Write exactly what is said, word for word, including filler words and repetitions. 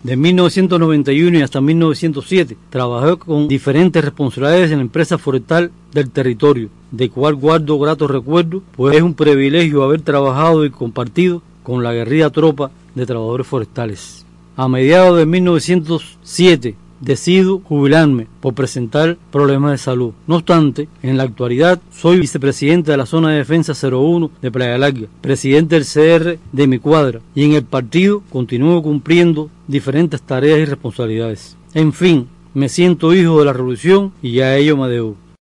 De mil novecientos noventa y uno y hasta mil novecientos siete trabajé con diferentes responsabilidades en la empresa forestal del territorio, de cual guardo gratos recuerdos, pues es un privilegio haber trabajado y compartido con la aguerrida tropa de trabajadores forestales. A mediados de mil novecientos siete decido jubilarme por presentar problemas de salud. No obstante, en la actualidad soy vicepresidente de la Zona de Defensa cero uno de Playa Larga, presidente del C R de mi cuadra, y en el partido continúo cumpliendo diferentes tareas y responsabilidades. En fin, me siento hijo de la revolución y a ello me debo.